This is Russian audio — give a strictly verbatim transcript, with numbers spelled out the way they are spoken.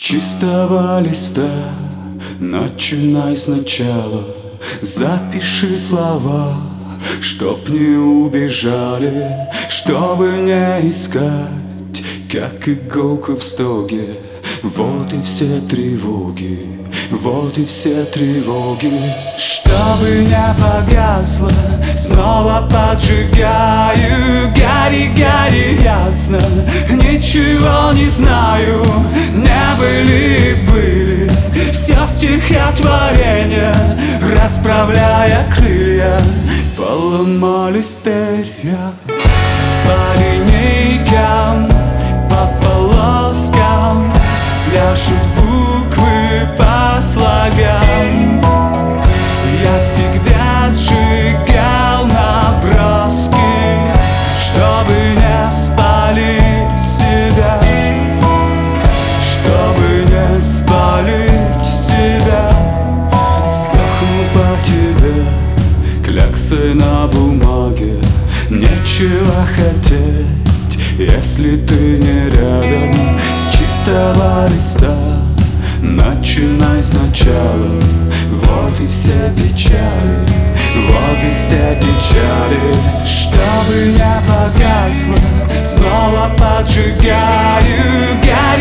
чистого листа начинай сначала. Запиши слова, чтоб не убежали, чтобы не искать, как иголку в стоге. Вот и все тревоги, вот и все тревоги. Чтобы не погасло, снова поджигаю. Гори, гори ясно, ничего не знаю. Не были, были все стихотворения, расправляя крылья, поломались перья. По линейкам, по полоскам пляшут буквы по слогам. Я всегда сжигал наброски, чтобы не спалить себя, чтобы не спалить себя. Сохну по тебе, кляксы на бумаге. Нечего хотеть, если ты не рядом. С чистого листа начинай сначала. Вот и все печали, вот и все печали. Чтобы не погасло, снова поджигаю.